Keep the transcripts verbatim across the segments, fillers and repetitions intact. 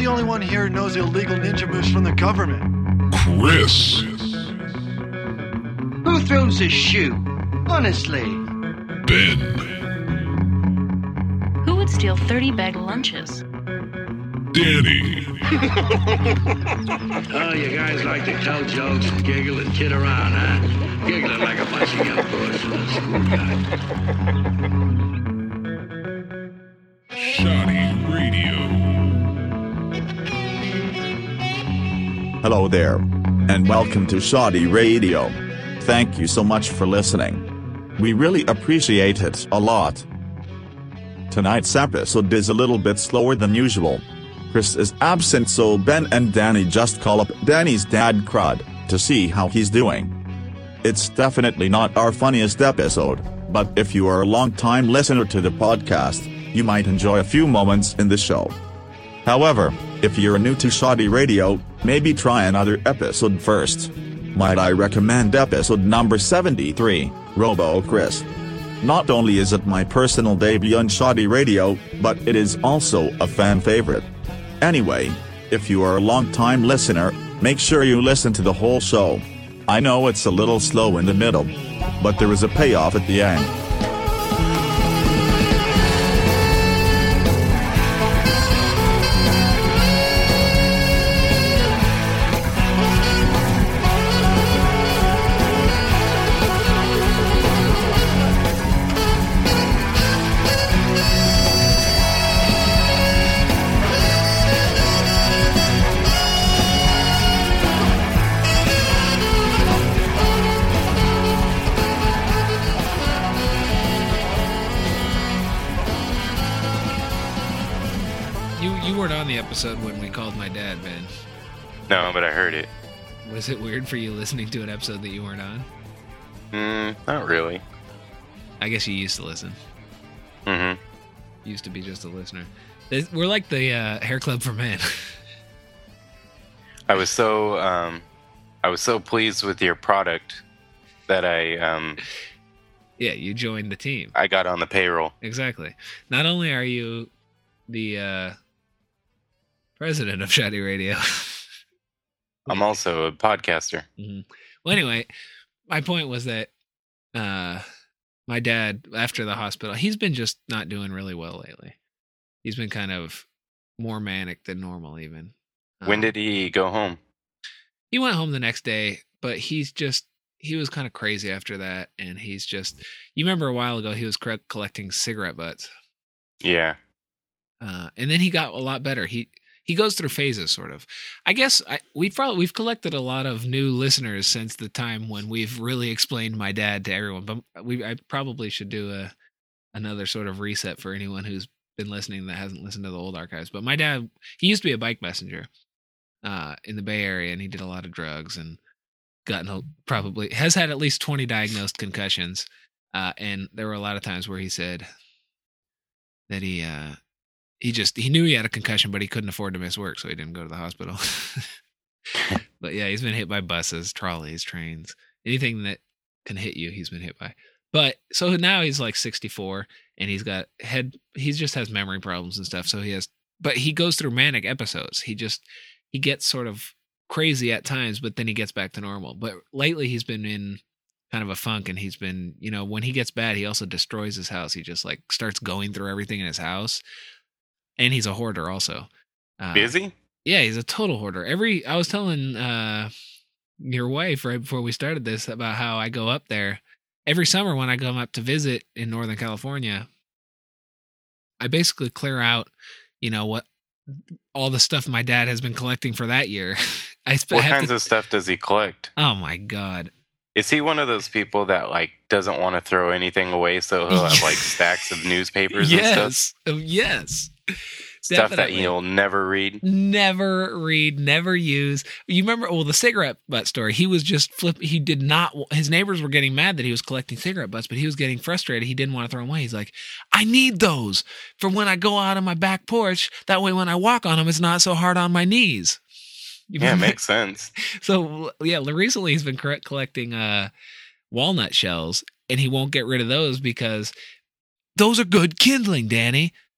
the only one here who knows the illegal ninja moves from the government? Chris. Who throws a shoe? Honestly. Ben. Who would steal thirty bag lunches? Danny. Oh, you guys like to tell jokes and giggle and kid around, huh? Giggling like a bunch of young boys from the school guy. Shoddy Radio. Hello there, and welcome to Shoddy Radio. Thank you so much for listening. We really appreciate it a lot. Tonight's episode is a little bit slower than usual. Chris is absent, so Ben and Danny just call up Danny's dad Crud to see how he's doing. It's definitely not our funniest episode, but if you are a long-time listener to the podcast, you might enjoy a few moments in the show. However, if you're new to Shoddy Radio, maybe try another episode first. Might I recommend episode number seventy-three, Robo Chris. Not only is it my personal debut on Shoddy Radio, but it is also a fan favorite. Anyway, if you are a long-time listener, make sure you listen to the whole show. I know it's a little slow in the middle, but there is a payoff at the end. Episode when we called my dad, Ben. No, but I heard it. Was it weird for you listening to an episode that you weren't on? Mm, not really. I guess you used to listen. Mm-hmm. Used to be just a listener. We're like the uh, hair club for men. I was so um, I was so pleased with your product that I um, yeah, you joined the team. I got on the payroll. Exactly. Not only are you the uh, president of Shoddy Radio. I'm also a podcaster. Mm-hmm. Well, anyway, my point was that uh, my dad, after the hospital, he's been just not doing really well lately. He's been kind of more manic than normal, even. When um, did he go home? He went home the next day, but he's just, he was kind of crazy after that. And he's just, you remember a while ago, he was collecting cigarette butts. Yeah. Uh, and then he got a lot better. He, He goes through phases, sort of. I guess I, we've probably we've collected a lot of new listeners since the time when we've really explained my dad to everyone. But we I probably should do a another sort of reset for anyone who's been listening that hasn't listened to the old archives. But my dad, he used to be a bike messenger uh, in the Bay Area, and he did a lot of drugs and gotten a, probably has had at least twenty diagnosed concussions. Uh, and there were a lot of times where he said that he. Uh, He just, he knew he had a concussion, but he couldn't afford to miss work, so he didn't go to the hospital. But yeah, he's been hit by buses, trolleys, trains, anything that can hit you, he's been hit by. But, so now he's like sixty-four, and he's got head, he just has memory problems and stuff, so he has, but he goes through manic episodes. He just, he gets sort of crazy at times, but then he gets back to normal. But lately he's been in kind of a funk, and he's been, you know, when he gets bad, he also destroys his house. He just like starts going through everything in his house. And he's a hoarder also. Uh, Busy? Yeah, he's a total hoarder. Every I was telling uh, your wife right before we started this about how I go up there. Every summer when I go up to visit in Northern California, I basically clear out, you know, what all the stuff my dad has been collecting for that year. I sp- What have kinds to, of stuff does he collect? Oh, my God. Is he one of those people that like doesn't want to throw anything away, so he'll have like stacks of newspapers yes. and stuff? Oh, yes. Stuff Definitely. that he'll never read? Never read, never use. You remember, well, the cigarette butt story, he was just flip. He did not, his neighbors were getting mad that he was collecting cigarette butts, but he was getting frustrated. He didn't want to throw them away. He's like, I need those for when I go out on my back porch. That way when I walk on them, it's not so hard on my knees. You yeah, it remember? makes sense. So, yeah, recently he's been collecting uh, walnut shells, and he won't get rid of those because those are good kindling, Danny.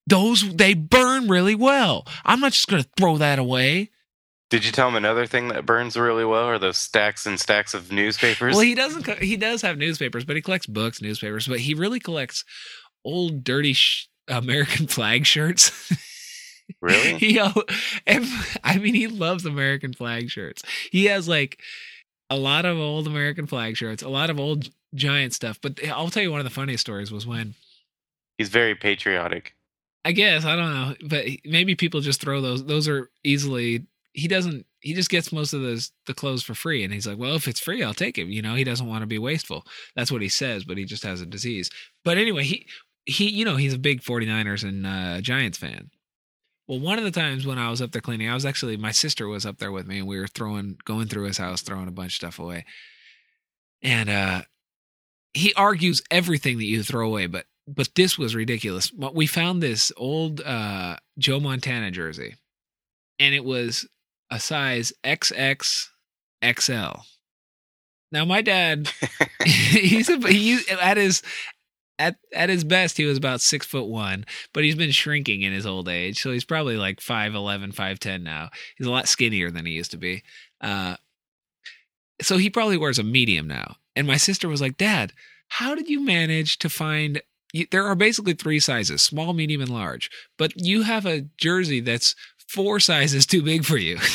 those, they burn really well. I'm not just going to throw that away. Did you tell him another thing that burns really well are those stacks and stacks of newspapers? Well, he doesn't, co- he does have newspapers, but he collects books, newspapers, but he really collects old, dirty sh- American flag shirts. Really? he, uh, I mean, he loves American flag shirts. He has like a lot of old American flag shirts, a lot of old Giant stuff. But I'll tell you one of the funniest stories was when He's very patriotic. I guess, I don't know, but maybe people just throw those. Those are easily, he doesn't, he just gets most of those, the clothes for free. And he's like, well, if it's free, I'll take it. You know, he doesn't want to be wasteful. That's what he says, but he just has a disease. But anyway, he, he, you know, he's a big 49ers and uh, Giants fan. Well, one of the times when I was up there cleaning, I was actually, my sister was up there with me and we were throwing, going through his house, throwing a bunch of stuff away. And uh, he argues everything that you throw away, but But this was ridiculous. We found this old uh, Joe Montana jersey, and it was a size X X X L. Now, my dad, he's a, he at his at at his best, he was about six foot one, but he's been shrinking in his old age, so he's probably like five eleven, five ten now. He's a lot skinnier than he used to be. Uh, so he probably wears a medium now. And my sister was like, Dad, how did you manage to find? You, there are basically three sizes, small, medium, and large. But you have a jersey that's four sizes too big for you.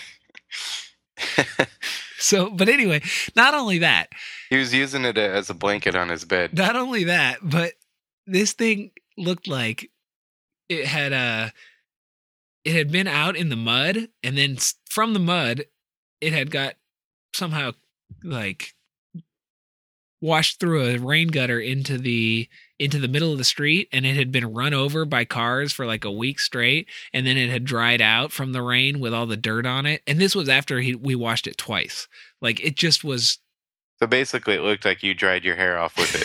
So, but anyway, not only that. He was using it as a blanket on his bed. Not only that, but this thing looked like it had uh, it had been out in the mud, and then from the mud, it had got somehow like washed through a rain gutter into the into the middle of the street, and it had been run over by cars for like a week straight, and then it had dried out from the rain with all the dirt on it. And this was after he, we washed it twice. Like, it just was. So basically it looked like you dried your hair off with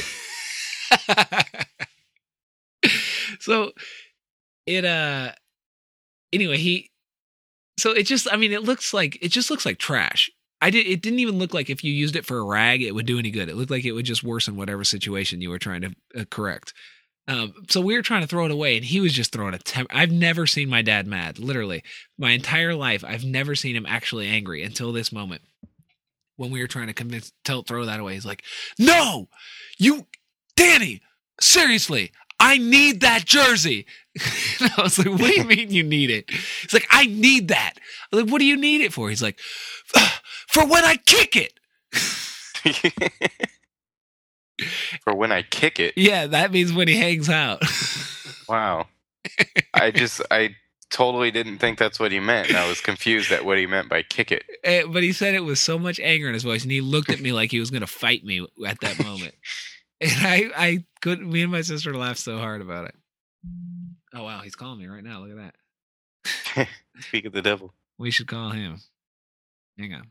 it. So it uh anyway, he so it just I mean it looks like it just looks like trash. I did. It didn't even look like if you used it for a rag, it would do any good. It looked like it would just worsen whatever situation you were trying to uh, correct. Um, so we were trying to throw it away, and he was just throwing a temper. I've never seen my dad mad. Literally, my entire life, I've never seen him actually angry until this moment. When we were trying to convince, tell, throw that away, he's like, "No, you, Danny, seriously, I need that jersey." And I was like, "What do you mean you need it?" He's like, "I need that." I was like, "What do you need it for?" He's like, "For when I kick it." For when I kick it? Yeah, that means when he hangs out. Wow. I just, I totally didn't think that's what he meant. I was confused at what he meant by kick it. Uh, but he said it with so much anger in his voice, and he looked at me like he was going to fight me at that moment. And I, I couldn't, me and my sister laughed so hard about it. Oh, wow, he's calling me right now. Look at that. Speak of the devil. We should call him. Hang on.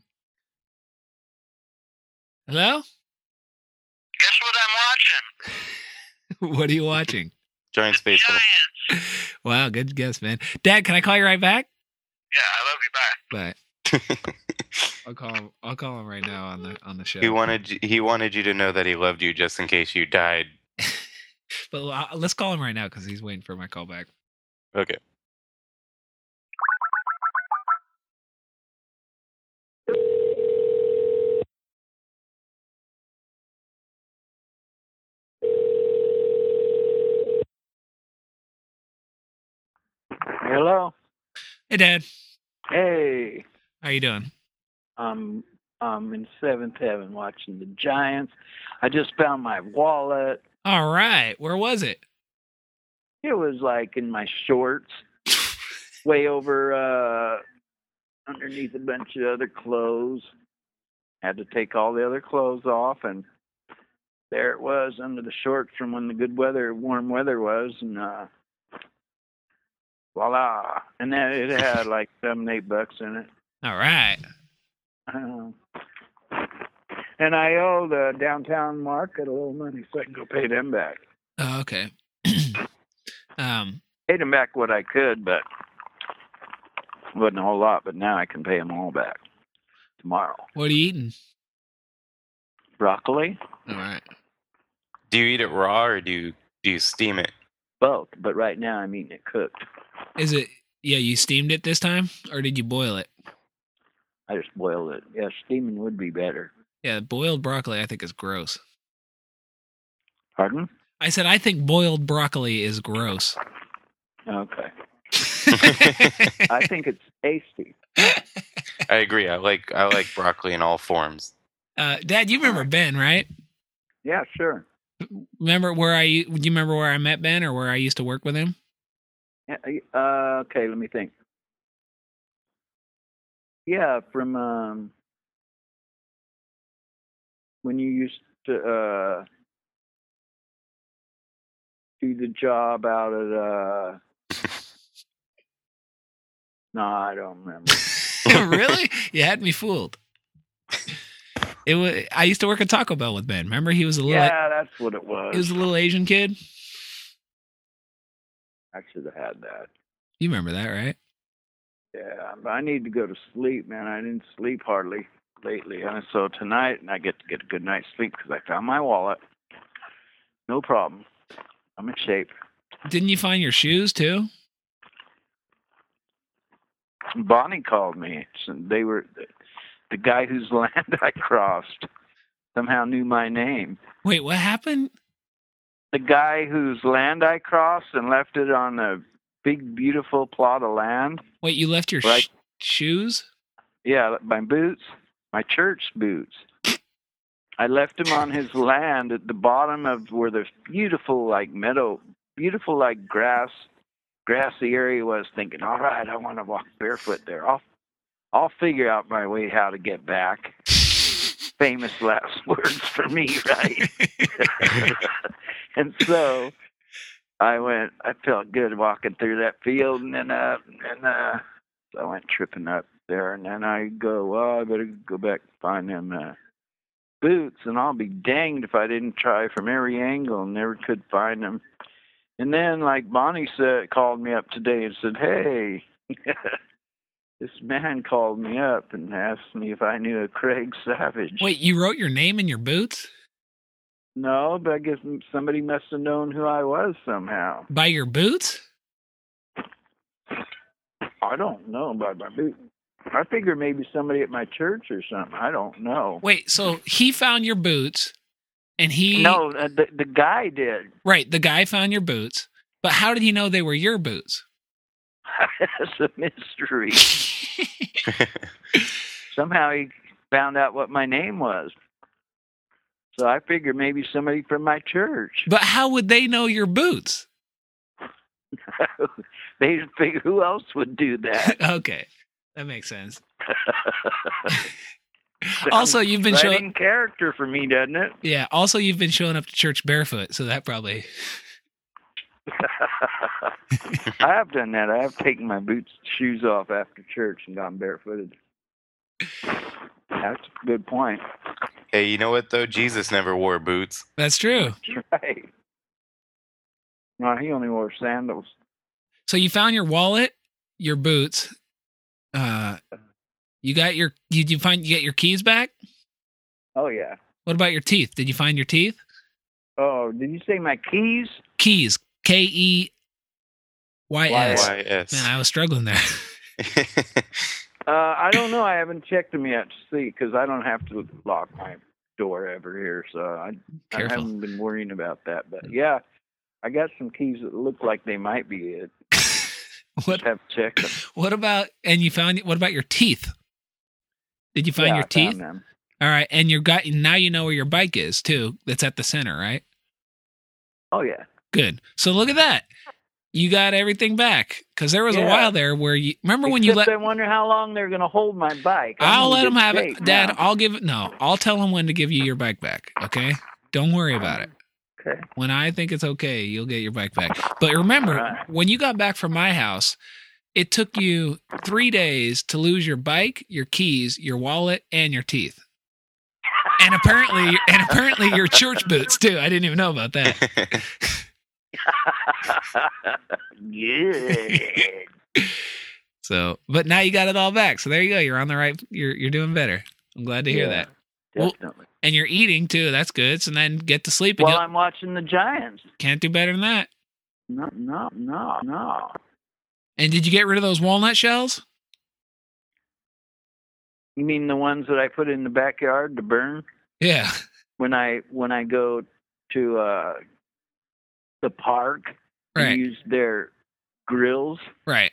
Hello? Guess what I'm watching? What are you watching? Giants baseball. Giants. Wow, good guess, man. Dad, can I call you right back? Yeah, I love you. Bye. Bye. I'll call him. I'll call him right now on the on the show. He wanted he wanted you to know that he loved you just in case you died. But uh, let's call him right now because he's waiting for my call back. Okay. Hello. Hey, Dad. Hey. How you doing? I'm I'm in seventh heaven watching the Giants. I just found my wallet. All right. Where was it? It was like in my shorts, way over uh, underneath a bunch of other clothes. Had to take all the other clothes off, and there it was under the shorts from when the good weather, warm weather was, and uh, voila! And then it had like seven, eight bucks in it. All right. Uh, and I owe the downtown market a little money, so I can go pay them back. Oh, okay. um, paid them back what I could, but it wasn't a whole lot. But now I can pay them all back tomorrow. What are you eating? Broccoli. All right. Do you eat it raw or do you do you steam it? Both, but right now I'm eating it cooked. Is it? Yeah, you steamed it this time, or did you boil it? I just boiled it. Yeah, steaming would be better. Yeah, boiled broccoli I think is gross. Pardon? I said I think boiled broccoli is gross. Okay. I think it's tasty. I agree. I like I like broccoli in all forms. Uh, Dad, you remember Ben, right? Yeah, sure. Remember where I? Do you remember where I met Ben, or where I used to work with him? Yeah, uh, okay, let me think. Yeah, from um, when you used to uh, do the job out at. Uh, no, I don't remember. Really? You had me fooled. It was. I used to work at Taco Bell with Ben. Remember, he was a little. Yeah, that's what it was. He was a little Asian kid. I should have had that. You remember that, right? Yeah, but I need to go to sleep, man. I didn't sleep hardly lately, and so tonight I get to get a good night's sleep because I found my wallet. No problem. I'm in shape. Didn't you find your shoes too? Bonnie called me. They were the, the guy whose land I crossed somehow knew my name. Wait, what happened? The guy whose land I crossed and left it on a big, beautiful plot of land. Wait, you left your right? sh- shoes? Yeah, my boots, my church boots. I left them on his land at the bottom of where the beautiful, like meadow, beautiful, like grass, grassy area was. Thinking, all right, I want to walk barefoot there. I'll, I'll figure out my way how to get back. Famous last words for me, right? And so I went, I felt good walking through that field, and then uh, and uh, so I went tripping up there, and then I go, well, I better go back and find them uh, boots, and I'll be danged if I didn't try from every angle and never could find them. And then, like Bonnie said, called me up today and said, hey, this man called me up and asked me if I knew a Craig Savage. Wait, you wrote your name in your boots? No, but I guess somebody must have known who I was somehow. By your boots? I don't know by my boots. I figure maybe somebody at my church or something. I don't know. Wait, so he found your boots, and he... No, uh, the, the guy did. Right, the guy found your boots, but how did he know they were your boots? It's a mystery. Somehow he found out what my name was. So I figured maybe somebody from my church. But how would they know your boots? They figure who else would do that? Okay, that makes sense. Also, you've been writing showing character for me, doesn't it? Yeah. Also, you've been showing up to church barefoot, so that probably. I have done that. I have taken my boots, shoes off after church and gone barefooted. That's a good point. Hey, you know what though? Jesus never wore boots. That's true. That's right. No, he only wore sandals. So you found your wallet, your boots. Uh, you got your. Did you find you get your keys back? Oh yeah. What about your teeth? Did you find your teeth? Oh, did you say my keys? Keys. K E Y S. Y S. Man, I was struggling there. uh, I don't know. I haven't checked them yet to see because I don't have to lock my door ever here, so I, I haven't been worrying about that. But yeah, I got some keys that look like they might be it. What? Just have to check them. What about and you found? What about your teeth? Did you find yeah, your I teeth? Found them. All right, and you got now you know where your bike is too. That's at the center, right? Oh yeah. Good. So look at that. You got everything back because there was yeah. a while there where you remember Except when you let. I wonder how long they're going to hold my bike. I'm I'll let them have shape it, Dad. now. I'll give it. No, I'll tell them when to give you your bike back. Okay, don't worry about it. Okay. When I think it's okay, you'll get your bike back. But remember, right. when you got back from my house, it took you three days to lose your bike, your keys, your wallet, and your teeth. And apparently, and apparently your church boots too. I didn't even know about that. Good. So, but now you got it all back. So there you go. You're on the right. You're you're doing better. I'm glad to hear Yeah, that. Definitely. Well, and you're eating too. That's good. So then get to sleep. And Well, you'll- I'm watching the Giants. can't do better than that. No, no, no, no. And did you get rid of those walnut shells? You mean the ones that I put in the backyard to burn? Yeah. When I when I go to uh, the park Right. and use their grills. Right.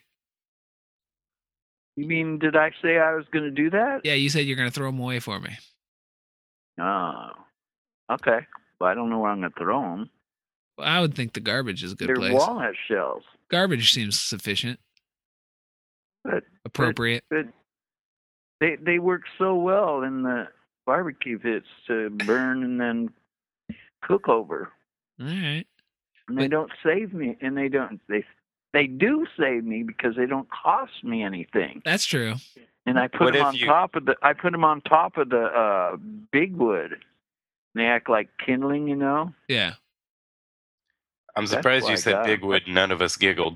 You mean, did I say I was going to do that? Yeah, you said you're going to throw them away for me. Oh, okay. Well, I don't know where I'm going to throw them. Well, I would think the garbage is a good They're place. walnut shells. Garbage seems sufficient. But, Appropriate. But, but they they work so well in the barbecue pits to burn and then cook over. All right. And they But- don't save me, and they don't they they do save me because they don't cost me anything. That's true. And I put What them if on you- top of the I put them on top of the uh, big wood. They act like kindling, you know. Yeah. I'm That's surprised why you I said got 'em. Bigwood. None of us giggled.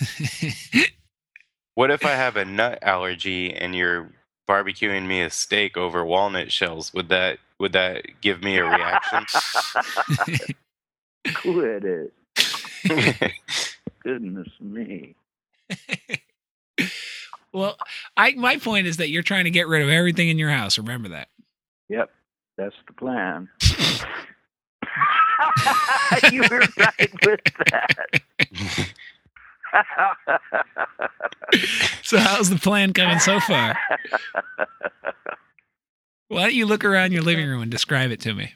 What if I have a nut allergy and you're barbecuing me a steak over walnut shells? Would that would that give me a reaction? Quit it. Goodness me. Well, I my point is that you're trying to get rid of everything in your house. Remember that. Yep, that's the plan. You were right with that. So how's the plan coming so far? Why don't you look around your living room and describe it to me?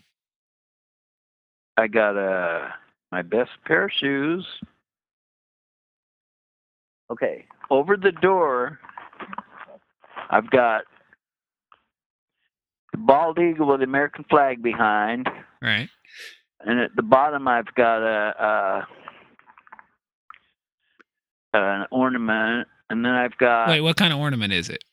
I got uh, my best pair of shoes. Okay, over the door, I've got the bald eagle with the American flag behind. Right. And at the bottom, I've got a, a an ornament, and then I've got. Wait, what kind of ornament is it?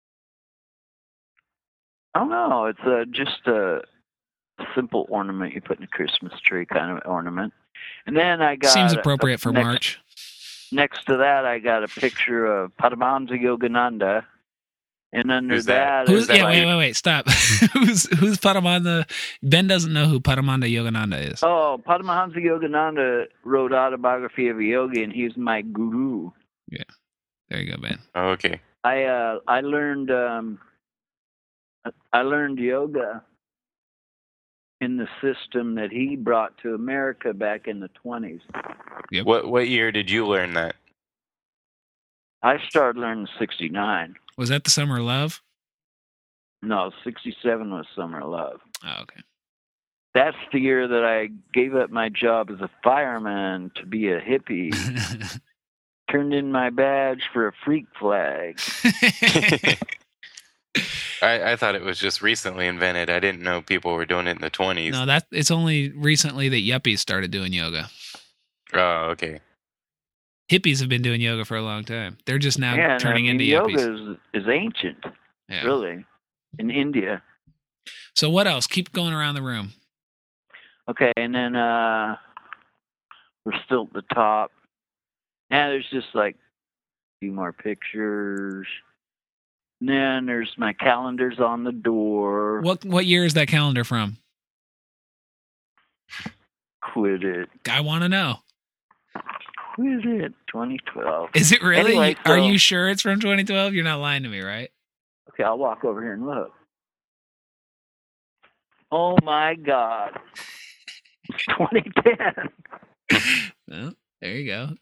I don't know. It's a, just a simple ornament you put in a Christmas tree kind of ornament. And then I got. Seems appropriate for next, March. Next to that, I got a picture of Paramahansa Yogananda. And under Who's that? that, Who's, is yeah, like, wait, wait, wait, stop. who's who's Paramanda? Ben doesn't know who Paramanda Yogananda is. Oh, Paramahansa Yogananda wrote Autobiography of a Yogi, and he's my guru. Yeah, there you go, Ben. Oh, okay. I uh, I learned um, I learned yoga in the system that he brought to America back in the twenties. Yep. What what year did you learn that? I started learning sixty-nine. Was that the Summer of Love? No, sixty-seven was Summer of Love. Oh, okay. That's the year that I gave up my job as a fireman to be a hippie. Turned in my badge for a freak flag. I, I thought it was just recently invented. I didn't know people were doing it in the twenties. No, that it's only recently that yuppies started doing yoga. Oh, okay. Hippies have been doing yoga for a long time. They're just now Yeah, and turning I mean, into yoga yuppies. is, is ancient, Yeah. really, in India. So what else? Keep going around the room. Okay, and then uh, we're still at the top. Now there's just like a few more pictures. And then there's my calendars on the door. What what year is that calendar from? Quit it. I want to know. Quit it. twenty twelve. Is it really? Anyway, Are so- you sure it's from twenty twelve? You're not lying to me, right? Okay, I'll walk over here and look. Oh my God. It's twenty ten. Well, there you go.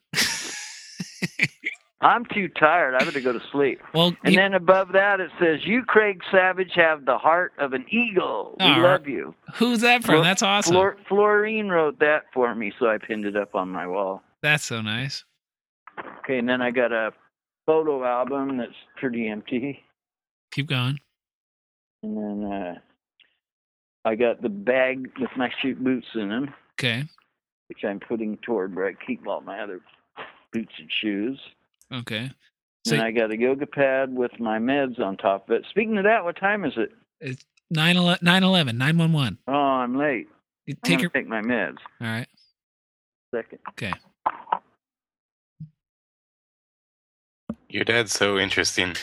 I'm too tired. I better go to sleep. Well, And you- then above that it says, "You, Craig Savage, have the heart of an eagle. We All right. love you." who's that from? Flor- That's awesome. Flor- Florine wrote that for me, so I pinned it up on my wall. That's so nice. Okay, and then I got a photo album that's pretty empty. Keep going. And then uh, I got the bag with my shoe boots in them, Okay. which I'm putting toward where I keep all my other boots and shoes. Okay. So And I got a yoga pad with my meds on top of it. Speaking of that, what time is it? it's nine eleven, nine one one. Oh, I'm late. You I'm take gonna your. take my meds. All right. Second. Okay. Your dad's so interesting.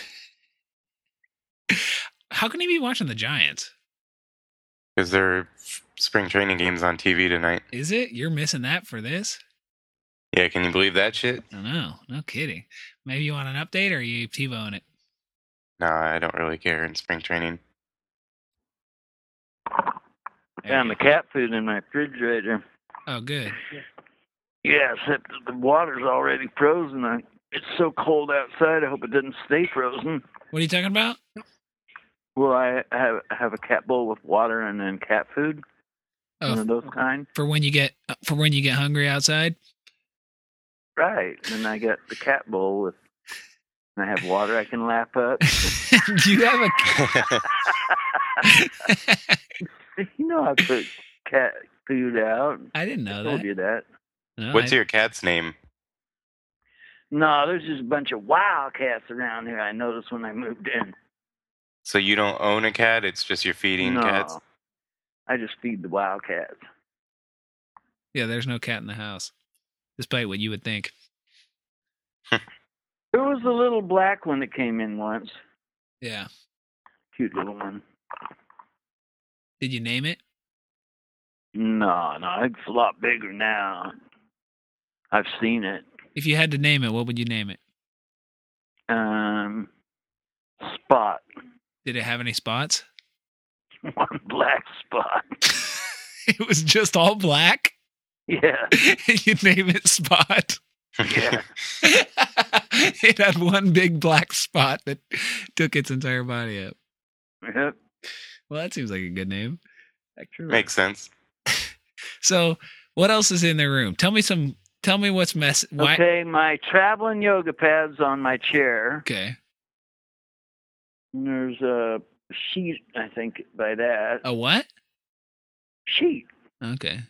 How can he be watching the Giants? Because there are spring training games on T V tonight. Is it? You're missing that for this? Yeah, can you believe that shit? I don't know. No kidding. Maybe you want an update, or are you TiVoing it? No, I don't really care in spring training. Found the cat food in my refrigerator. Oh, good. Yeah, except the water's already frozen. I, it's so cold outside, I hope it doesn't stay frozen. What are you talking about? Well, I have have a cat bowl with water and then cat food. Oh, One of those kind. For when you get for when you get hungry outside? Right. And I got the cat bowl with, and I have water I can lap up. Do you have a You know I put cat food out. I didn't know I that. told you that. No, What's I- your cat's name? No, there's just a bunch of wildcats around here I noticed when I moved in. So you don't own a cat? It's just you're feeding no, cats? I just feed the wildcats. Yeah, there's no cat in the house, despite what you would think. There was a little black one that came in once. Yeah. Cute little one. Did you name it? No, no, it's a lot bigger now. I've seen it. If you had to name it, what would you name it? Um, Spot. Did it have any spots? One black spot. It was just all black? Yeah. You name it Spot? Yeah. It had one big black spot that took its entire body up. Yep. Well, that seems like a good name. Makes sense. So, what else is in the room? Tell me some. Tell me what's mess. Why? Okay, my traveling yoga pads on my chair. Okay. And there's a sheet, I think, by that. A what? Sheet. Okay.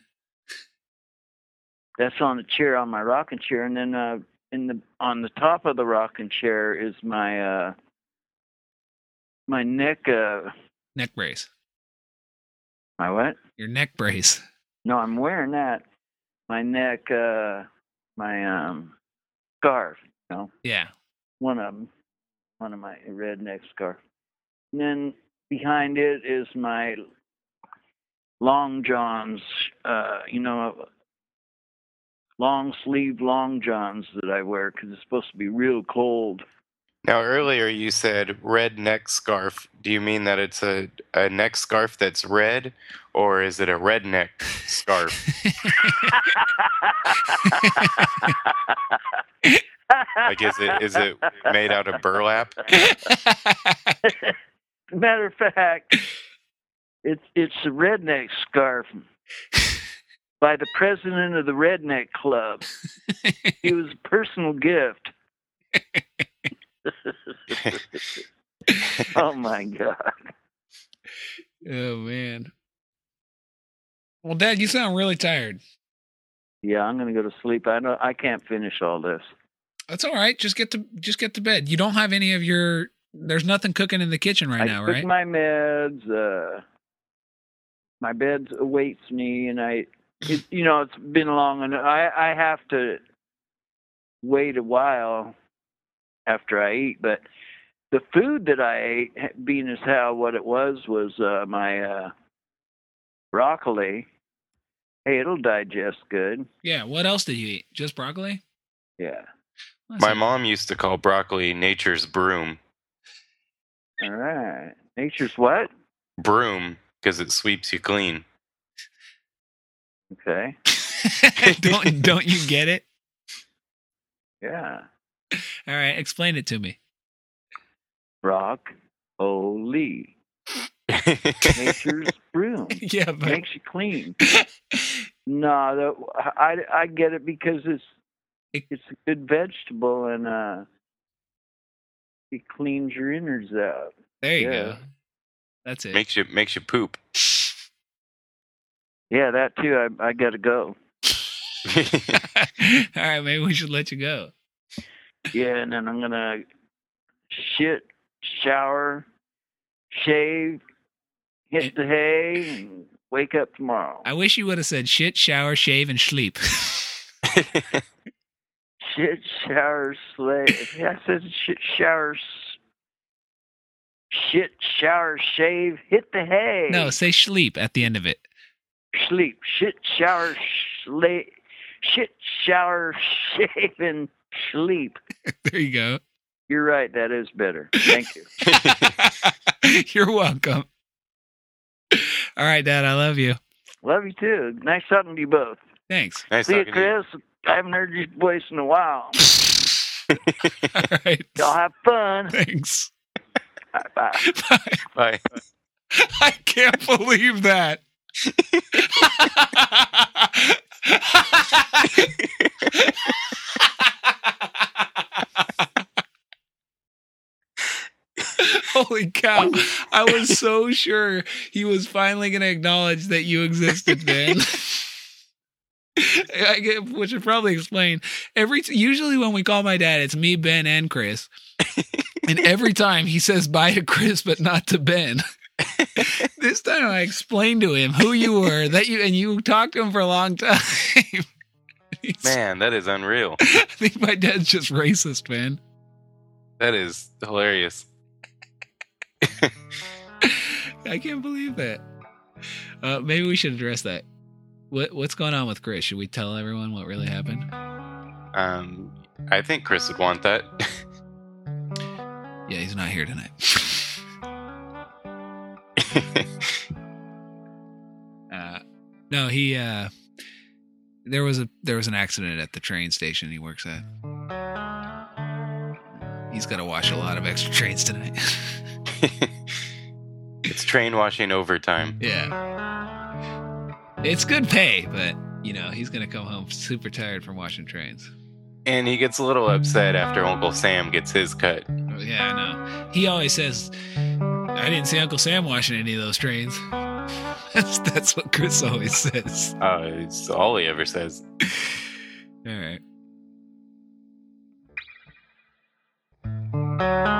That's on the chair, on my rocking chair, and then uh, in the on the top of the rocking chair is my uh, my neck. Uh, Neck brace. my what? Your neck brace. No, I'm wearing that. My neck. Uh, my um, scarf. You know, Yeah. one of them. One of my red neck scarf. And then behind it is my long johns. Uh, you know. Long sleeve long johns that I wear because it's supposed to be real cold. Now, earlier you said red neck scarf. Do you mean that it's a, a neck scarf that's red, or is it a redneck scarf? Like, is it is it made out of burlap? Matter of fact, it's it's a redneck scarf by the president of the Redneck Club. It was a personal gift. Oh my God. Oh man. Well, Dad, you sound really tired. Yeah, I'm gonna go to sleep. I know I can't finish all this. That's all right. Just get to just get to bed. You don't have any of your. There's nothing cooking in the kitchen right I now, took right? my meds. Uh, my bed awaits me, and I. It, you know, it's been long, and I, I have to wait a while after I eat. But the food that I ate, being as how what it was, was uh, my uh, broccoli. Hey, it'll digest good. Yeah. What else did you eat? Just broccoli? Yeah. That's My a- mom used to call broccoli nature's broom. All right. Nature's what? Broom, because it sweeps you clean. Okay. don't don't you get it? Yeah. All right. Explain it to me. Broccoli. Nature's broom. Yeah, but Makes you clean. No, the, I, I get it because it's it's a good vegetable and uh, it cleans your innards out. there you Yeah. go. That's it. makes you makes you poop. Yeah, that too. I I got to go. All right. Maybe we should let you go. Yeah, and then I'm gonna shit, shower, shave, hit the hay, and wake up tomorrow. I wish you would have said shit, shower, shave, and sleep. Shit, shower, slave. Yeah, I said shit, shower, s- shit, shower, shave, hit the hay. No, say sleep at the end of it. Sleep, shit, shower, slave, shit, shower, shave, and sleep. There you go. You're right. That is better. Thank you. You're welcome. All right, Dad. I love you. Love you too. Nice talking to you both. Thanks. Nice See you, talking to you. Chris. I haven't heard your voice in a while. All right. Y'all have fun. Thanks. Bye. Bye. Bye. Bye. I can't believe that. Holy cow. I was so sure he was finally going to acknowledge that you existed, Ben. I get, which would probably explain every t- usually when we call my dad, it's me, Ben, and Chris. And every time he says bye to Chris, but not to Ben. This time I explained to him who you were, that you and you talked to him for a long time. Man, that is unreal. I think my dad's just racist, man. That is hilarious. I can't believe that. Uh, maybe we should address that. What what's going on with Chris? Should we tell everyone what really happened? Um, I think Chris would want that. Yeah, he's not here tonight. uh, no, he. Uh, there was a there was an accident at the train station he works at. He's got to wash a lot of extra trains tonight. It's train washing overtime. Yeah. It's good pay, but, you know, he's going to come home super tired from washing trains. And he gets a little upset after Uncle Sam gets his cut. Oh, yeah, I know. He always says, I didn't see Uncle Sam washing any of those trains. That's, that's what Chris always says. Oh, it's all he ever says. All right.